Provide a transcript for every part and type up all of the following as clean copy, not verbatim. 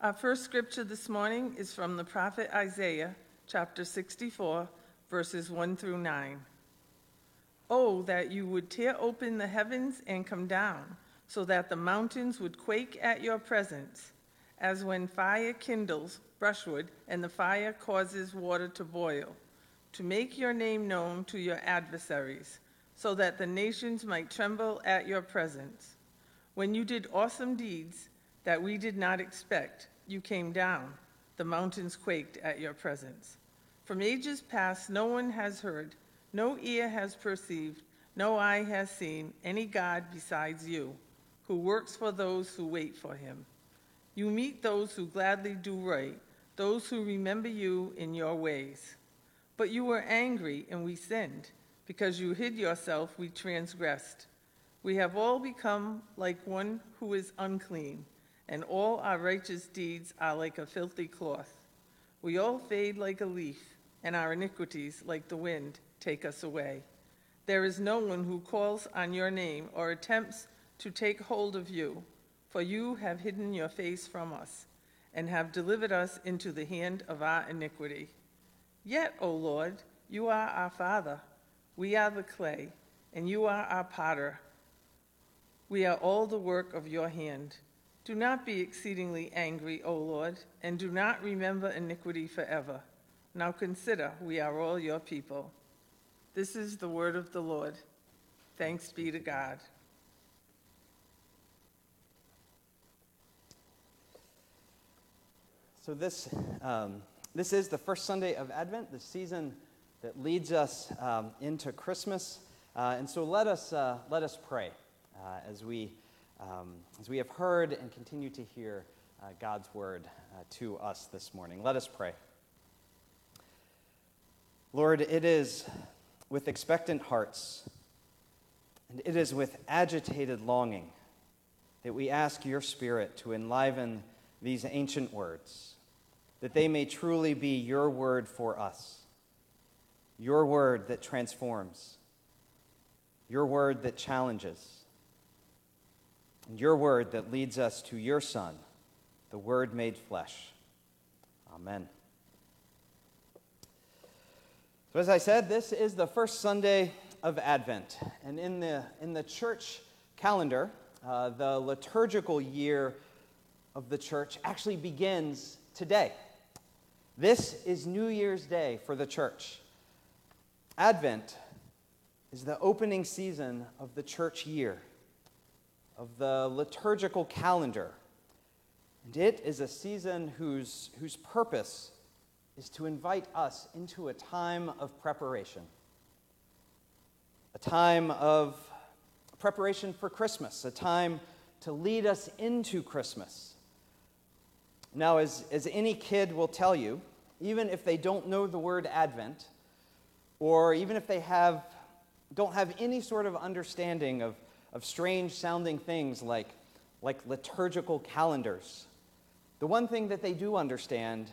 Our first scripture this morning is from the prophet Isaiah, chapter 64, verses 1 through 9. Oh, that you would tear open the heavens and come down, so that the mountains would quake at your presence, as when fire kindles brushwood and the fire causes water to boil, to make your name known to your adversaries, so that the nations might tremble at your presence. When you did awesome deeds that we did not expect, you came down. The mountains quaked at your presence. From ages past, no one has heard, no ear has perceived, no eye has seen any God besides you, who works for those who wait for him. You meet those who gladly do right, those who remember you in your ways. But you were angry, and we sinned. Because you hid yourself, we transgressed. We have all become like one who is unclean, and all our righteous deeds are like a filthy cloth. We all fade like a leaf, and our iniquities, like the wind, take us away. There is no one who calls on your name or attempts to take hold of you, for you have hidden your face from us, and have delivered us into the hand of our iniquity. Yet, O Lord, you are our Father. We are the clay, and you are our potter. We are all the work of your hand. Do not be exceedingly angry, O Lord, and do not remember iniquity forever. Now consider, we are all your people. This is the word of the Lord. Thanks be to God. So this is the first Sunday of Advent, the season that leads us into Christmas. And so let us pray as we have heard and continue to hear God's word to us this morning. Let us pray. Lord, it is with expectant hearts and it is with agitated longing that we ask your Spirit to enliven these ancient words, that they may truly be your word for us, your word that transforms, your word that challenges, and your word that leads us to your Son, the Word made flesh. Amen. So as I said, this is the first Sunday of Advent, and in the church calendar, the liturgical year of the church actually begins today. This is New Year's Day for the church. Advent is the opening season of the church year, of the liturgical calendar. And it is a season whose purpose is to invite us into a time of preparation. A time of preparation for Christmas, a time to lead us into Christmas. Now, as any kid will tell you, even if they don't know the word Advent, or even if they don't have any sort of understanding of strange-sounding things like liturgical calendars, the one thing that they do understand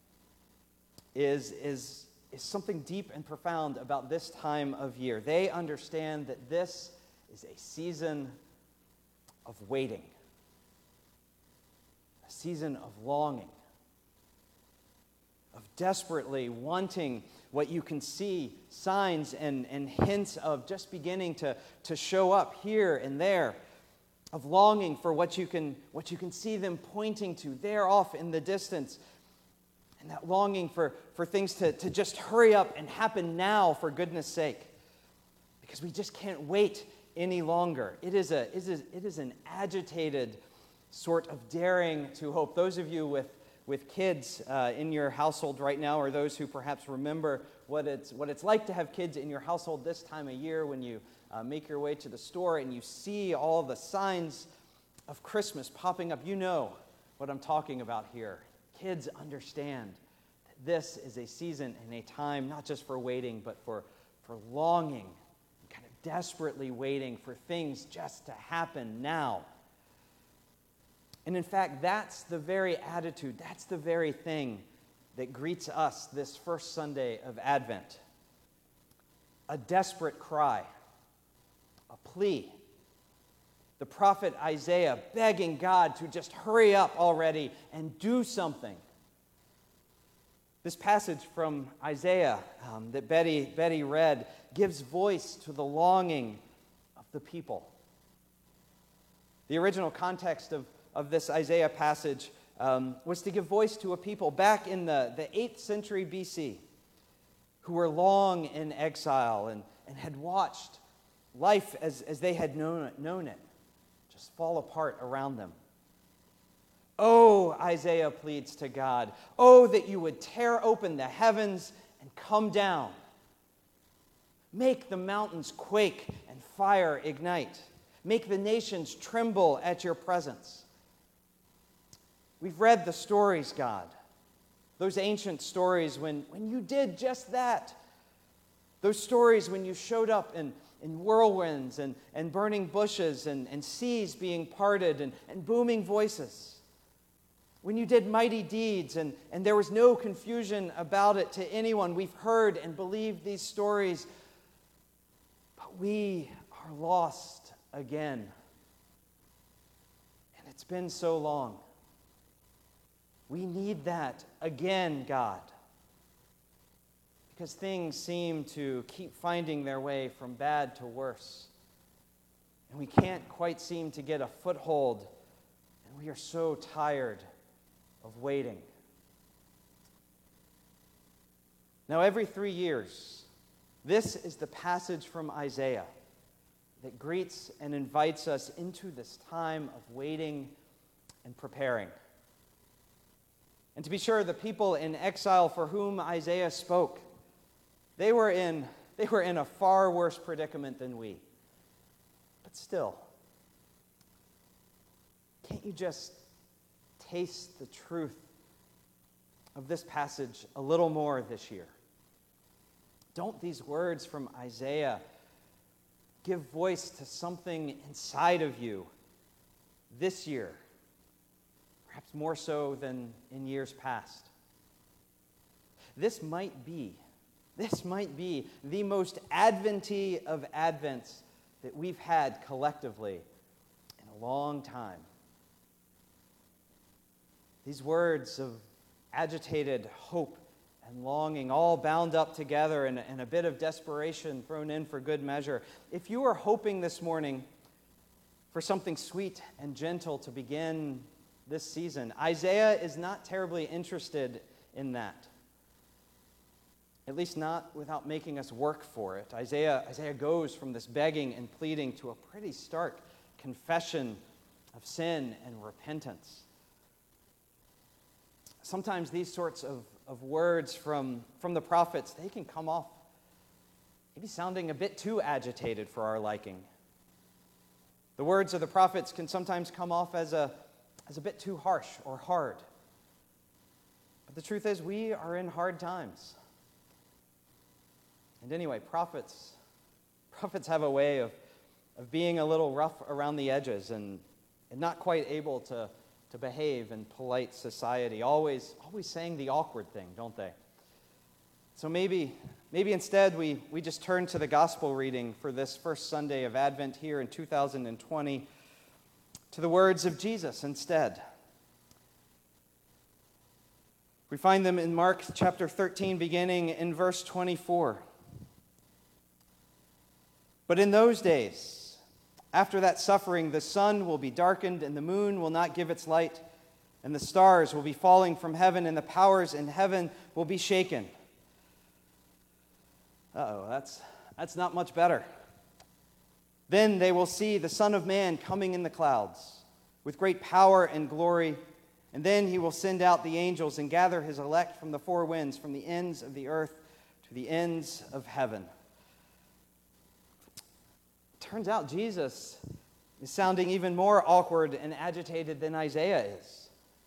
is something deep and profound about this time of year. They understand that this is a season of waiting, a season of longing, of desperately wanting what you can see signs and hints of just beginning to show up here and there, of longing for what you can see them pointing to there off in the distance, and that longing for things to just hurry up and happen now for goodness sake, because we just can't wait any longer. It is an agitated sort of daring to hope. Those of you with kids in your household right now, or those who perhaps remember what it's like to have kids in your household this time of year, when you make your way to the store and you see all the signs of Christmas popping up, you know what I'm talking about here. Kids understand that this is a season and a time not just for waiting, but for longing, kind of desperately waiting for things just to happen now. And in fact, that's the very attitude, that's the very thing that greets us this first Sunday of Advent. A desperate cry, a plea the prophet Isaiah begging God to just hurry up already and do something. This passage from Isaiah that Betty read gives voice to the longing of the people. The original context of this Isaiah passage was to give voice to a people back in the 8th century BC who were long in exile and had watched life as they had known it just fall apart around them. Oh, Isaiah pleads to God, oh, that you would tear open the heavens and come down. Make the mountains quake and fire ignite. Make the nations tremble at your presence. We've read the stories, God, those ancient stories when you did just that. Those stories when you showed up in whirlwinds and burning bushes and seas being parted and booming voices. When you did mighty deeds and there was no confusion about it to anyone. We've heard and believed these stories, but we are lost again. And it's been so long. We need that again, God. Because things seem to keep finding their way from bad to worse. And we can't quite seem to get a foothold. And we are so tired of waiting. Now, every 3 years, this is the passage from Isaiah that greets and invites us into this time of waiting and preparing. And to be sure, the people in exile for whom Isaiah spoke, they were in a far worse predicament than we. But still, can't you just taste the truth of this passage a little more this year? Don't these words from Isaiah give voice to something inside of you this year, perhaps more so than in years past? This might be the most Adventy of Advents that we've had collectively in a long time. These words of agitated hope and longing, all bound up together and a bit of desperation thrown in for good measure. If you are hoping this morning for something sweet and gentle to begin this season, Isaiah is not terribly interested in that. At least not without making us work for it. Isaiah goes from this begging and pleading to a pretty stark confession of sin and repentance. Sometimes these sorts of words from the prophets, they can come off maybe sounding a bit too agitated for our liking. The words of the prophets can sometimes come off as a bit too harsh or hard. But the truth is, we are in hard times. And anyway, prophets have a way of being a little rough around the edges and not quite able to behave in polite society, always saying the awkward thing, don't they? So maybe instead we just turn to the gospel reading for this first Sunday of Advent here in 2020, to the words of Jesus instead. We find them in Mark chapter 13, beginning in verse 24. But in those days, after that suffering, the sun will be darkened, and the moon will not give its light, and the stars will be falling from heaven, and the powers in heaven will be shaken. That's not much better. Then they will see the Son of Man coming in the clouds with great power and glory, and then he will send out the angels and gather his elect from the four winds, from the ends of the earth to the ends of heaven. Turns out Jesus is sounding even more awkward and agitated than Isaiah is.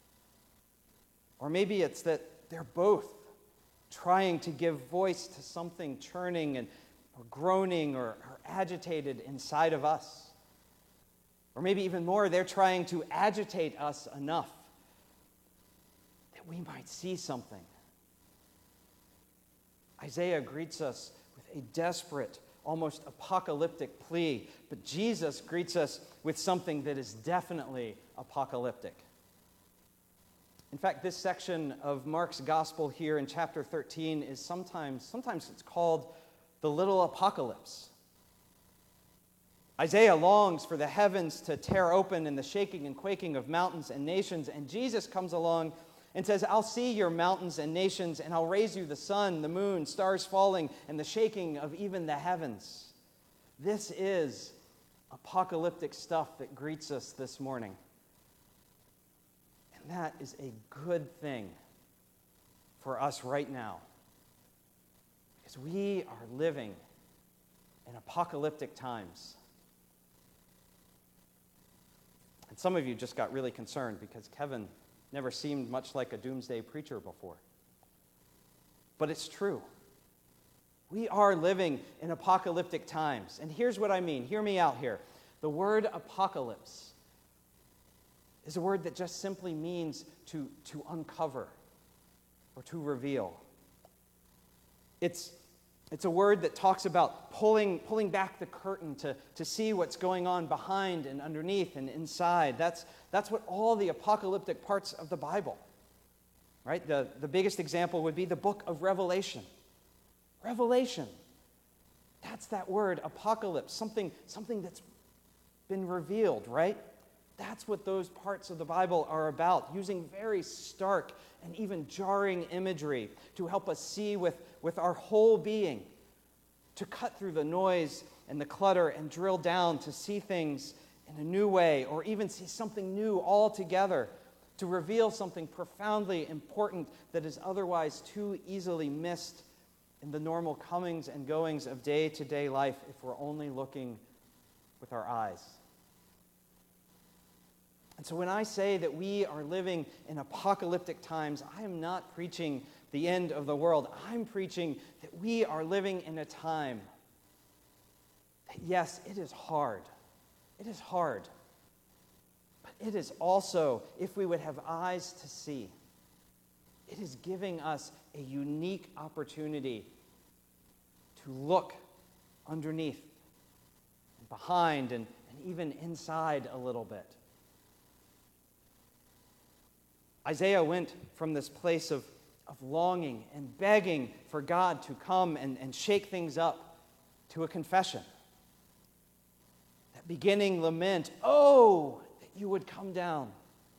Or maybe it's that they're both trying to give voice to something churning or groaning or agitated inside of us. Or maybe even more, they're trying to agitate us enough that we might see something. Isaiah greets us with a desperate, almost apocalyptic plea, but Jesus greets us with something that is definitely apocalyptic. In fact, this section of Mark's gospel here in chapter 13 is sometimes it's called the little apocalypse. Isaiah longs for the heavens to tear open and the shaking and quaking of mountains and nations, and Jesus comes along and says, I'll see your mountains and nations, and I'll raise you the sun, the moon, stars falling, and the shaking of even the heavens. This is apocalyptic stuff that greets us this morning. And that is a good thing for us right now. Because we are living in apocalyptic times. And some of you just got really concerned because Kevin never seemed much like a doomsday preacher before. But it's true. We are living in apocalyptic times. And here's what I mean. Hear me out here. The word apocalypse is a word that just simply means to uncover or to reveal. It's a word that talks about pulling back the curtain to see what's going on behind and underneath and inside. That's what all the apocalyptic parts of the Bible, right? The biggest example would be the book of Revelation. Revelation. That's that word, apocalypse, something that's been revealed, right? That's what those parts of the Bible are about, using very stark and even jarring imagery to help us see with our whole being, to cut through the noise and the clutter and drill down to see things in a new way, or even see something new altogether, to reveal something profoundly important that is otherwise too easily missed in the normal comings and goings of day-to-day life if we're only looking with our eyes. And so when I say that we are living in apocalyptic times, I am not preaching the end of the world. I'm preaching that we are living in a time that, yes, it is hard. It is hard. But it is also, if we would have eyes to see, it is giving us a unique opportunity to look underneath and behind and even inside a little bit. Isaiah went from this place of longing and begging for God to come and shake things up to a confession. That beginning lament, oh, that you would come down.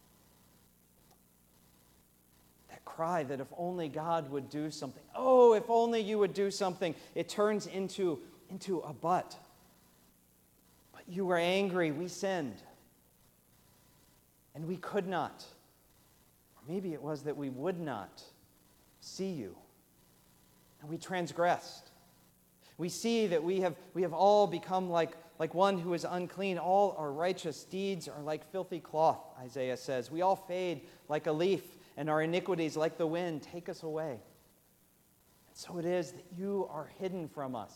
That cry that if only God would do something. Oh, if only you would do something. It turns into a but. But you were angry, we sinned. And we could not. Maybe it was that we would not see you, and we transgressed. We see that we have all become like one who is unclean. All our righteous deeds are like filthy cloth, Isaiah says. We all fade like a leaf, and our iniquities, like the wind, take us away. And so it is that you are hidden from us.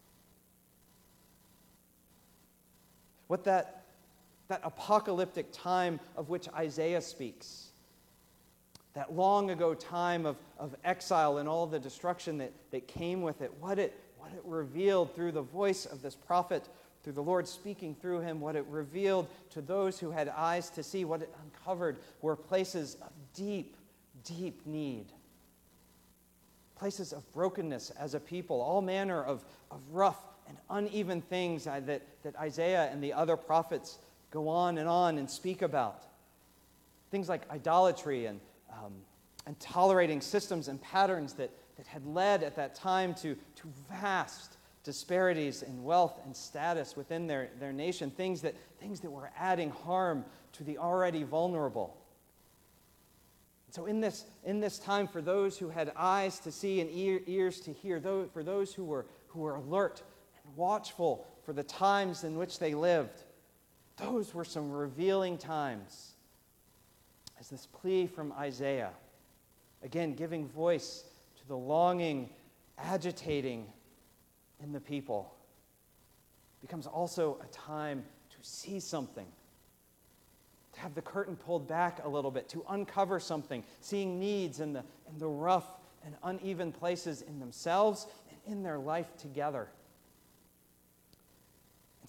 What that apocalyptic time of which Isaiah speaks, that long ago time of exile and all the destruction that came with it, what it revealed through the voice of this prophet, through the Lord speaking through him, what it revealed to those who had eyes to see, what it uncovered were places of deep, deep need. Places of brokenness as a people, all manner of rough and uneven things that Isaiah and the other prophets go on and speak about. Things like idolatry and tolerating systems and patterns that had led at that time to vast disparities in wealth and status within their nation, things that were adding harm to the already vulnerable. So in this time, for those who had eyes to see and ears to hear, for those who were alert and watchful for the times in which they lived, those were some revealing times. As this plea from Isaiah, again, giving voice to the longing, agitating in the people, becomes also a time to see something, to have the curtain pulled back a little bit, to uncover something, seeing needs in the rough and uneven places in themselves and in their life together.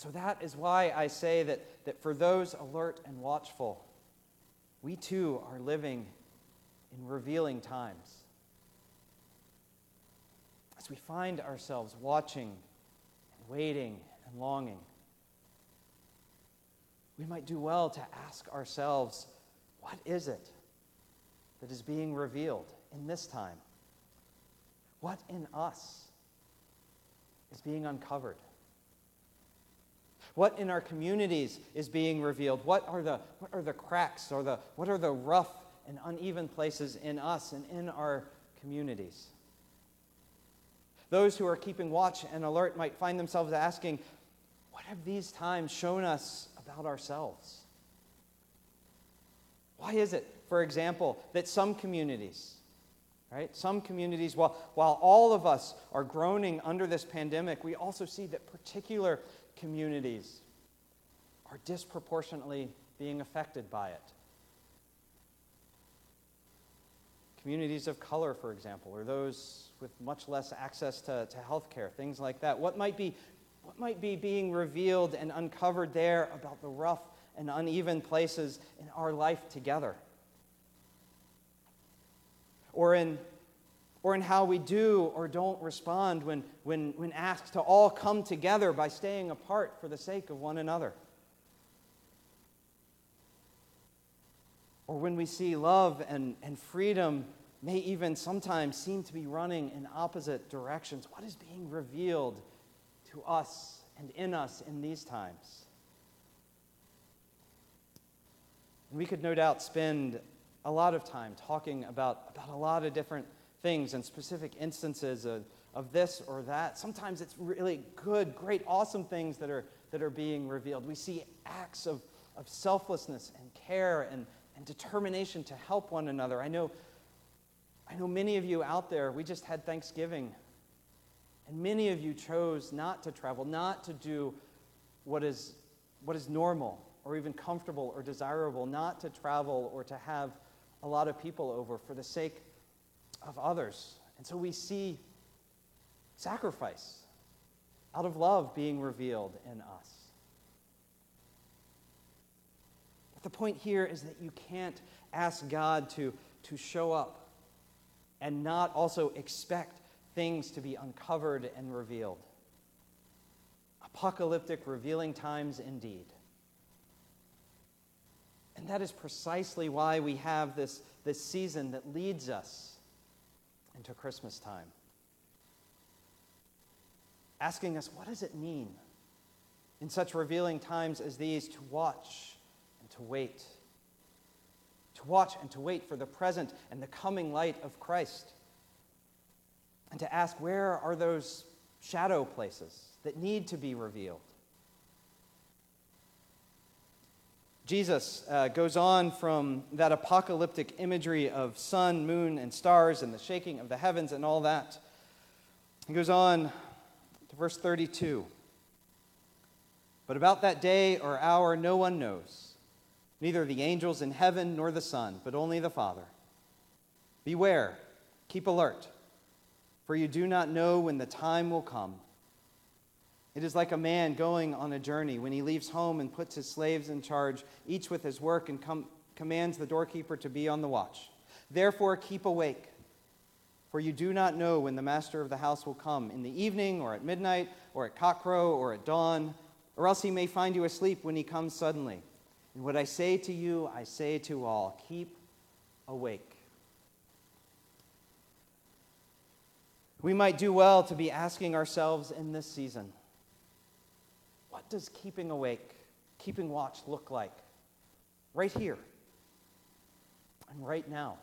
so that is why I say that for those alert and watchful, we too are living in revealing times. As we find ourselves watching and waiting and longing, we might do well to ask ourselves, what is it that is being revealed in this time? What in us is being uncovered? What in our communities is being revealed? What are the cracks or what are the rough and uneven places in us and in our communities? Those who are keeping watch and alert might find themselves asking, what have these times shown us about ourselves? Why is it, for example, that some communities, while all of us are groaning under this pandemic, we also see that particular communities are disproportionately being affected by it. Communities of color, for example, or those with much less access to health care, things like that. What might be being revealed and uncovered there about the rough and uneven places in our life together? Or in how we do or don't respond when asked to all come together by staying apart for the sake of one another. Or when we see love and freedom may even sometimes seem to be running in opposite directions. What is being revealed to us and in us in these times? And we could no doubt spend a lot of time talking about a lot of different things and specific instances of this or that. Sometimes it's really good, great, awesome things that are being revealed. We see acts of selflessness and care and determination to help one another. I know many of you out there, we just had Thanksgiving, and many of you chose not to travel, not to do what is normal or even comfortable or desirable, not to travel or to have a lot of people over for the sake of others. And so we see sacrifice out of love being revealed in us. But the point here is that you can't ask God to show up and not also expect things to be uncovered and revealed. Apocalyptic, revealing times indeed. And that is precisely why we have this season that leads us into Christmas time. Asking us, what does it mean in such revealing times as these to watch and to wait? To watch and to wait for the present and the coming light of Christ. And to ask, where are those shadow places that need to be revealed? Jesus goes on from that apocalyptic imagery of sun, moon, and stars and the shaking of the heavens and all that. He goes on to verse 32. But about that day or hour no one knows, neither the angels in heaven nor the Son, but only the Father. Beware, keep alert, for you do not know when the time will come. It is like a man going on a journey when he leaves home and puts his slaves in charge, each with his work, and commands the doorkeeper to be on the watch. Therefore keep awake, for you do not know when the master of the house will come, in the evening or at midnight or at cockcrow or at dawn, or else he may find you asleep when he comes suddenly. And what I say to you, I say to all, keep awake. We might do well to be asking ourselves in this season, what does keeping awake, keeping watch look like right here and right now?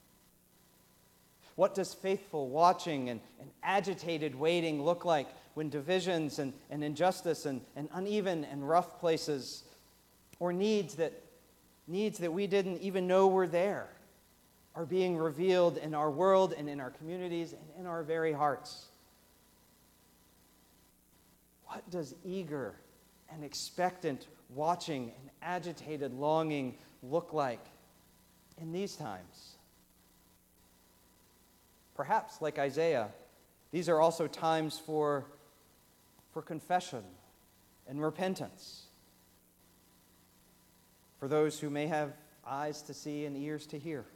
What does faithful watching and agitated waiting look like when divisions and injustice and uneven and rough places or needs that we didn't even know were there are being revealed in our world and in our communities and in our very hearts? What does eager and expectant watching and agitated longing look like in these times? Perhaps, like Isaiah, these are also times for confession and repentance. For those who may have eyes to see and ears to hear.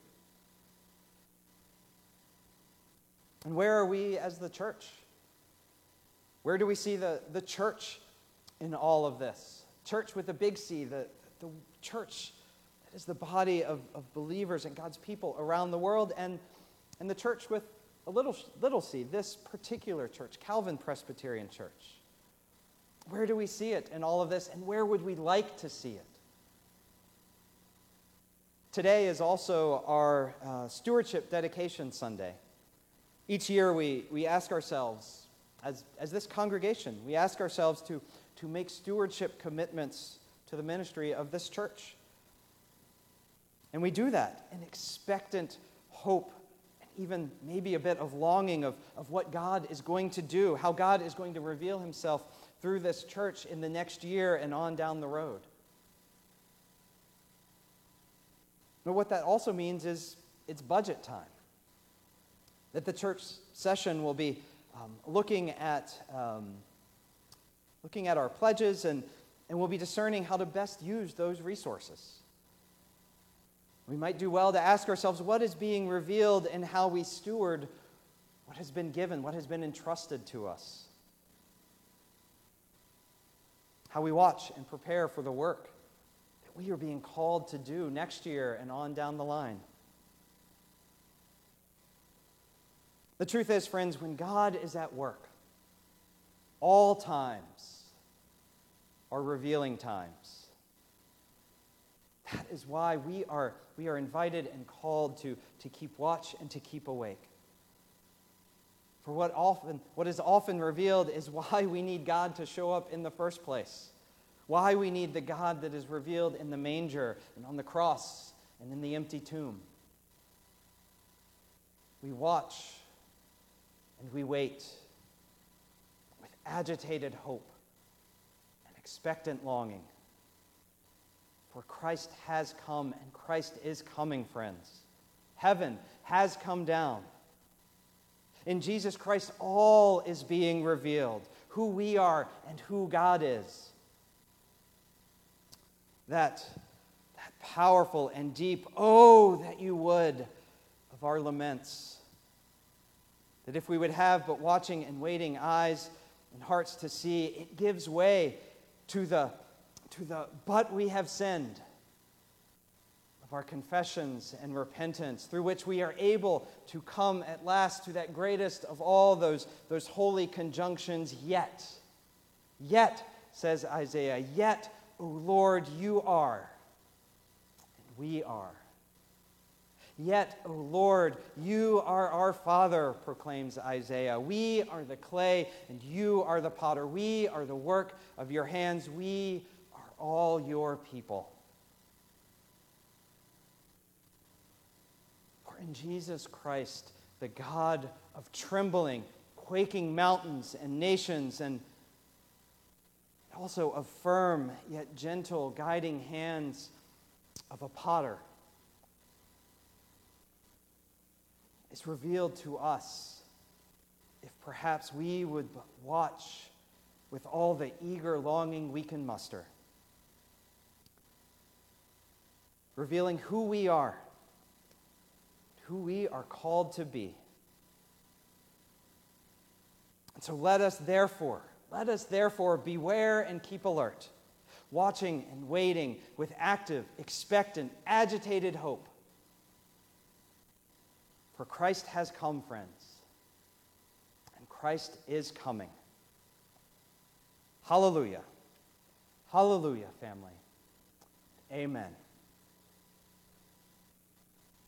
And where are we as the church? Where do we see the church in all of this? Church with a big C, the church that is the body of believers and God's people around the world, and the church with a little c, this particular church, Calvin Presbyterian Church. Where do we see it in all of this, and where would we like to see it? Today is also our Stewardship Dedication Sunday. Each year we ask ourselves, as this congregation, we ask ourselves to make stewardship commitments to the ministry of this church. And we do that in expectant hope, and even maybe a bit of longing of what God is going to do, how God is going to reveal himself through this church in the next year and on down the road. But what that also means is it's budget time. That the church session will be looking at our pledges, and we'll be discerning how to best use those resources. We might do well to ask ourselves, what is being revealed and how we steward what has been given, what has been entrusted to us? How we watch and prepare for the work that we are being called to do next year and on down the line. The truth is, friends, when God is at work, all times are revealing times. That is why we are invited and called to keep watch and to keep awake. For what is often revealed is why we need God to show up in the first place. Why we need the God that is revealed in the manger and on the cross and in the empty tomb. We watch and we wait with agitated hope and expectant longing. For Christ has come, and Christ is coming, friends. Heaven has come down. In Jesus Christ, all is being revealed. Who we are and who God is. That powerful and deep, oh, that you would, of our laments. That if we would have but watching and waiting eyes and hearts to see, it gives way to the but we have sinned of our confessions and repentance, through which we are able to come at last to that greatest of all those holy conjunctions, yet, says Isaiah, yet, O Lord, you are, and we are. Yet, O Lord, you are our Father, proclaims Isaiah. We are the clay, and you are the potter. We are the work of your hands. We are all your people. For in Jesus Christ, the God of trembling, quaking mountains and nations, and also of firm yet gentle guiding hands of a potter, is revealed to us if perhaps we would but watch with all the eager longing we can muster. Revealing who we are called to be. And so let us therefore beware and keep alert, watching and waiting with active, expectant, agitated hope. For Christ has come, friends, and Christ is coming. Hallelujah. Hallelujah, family. Amen.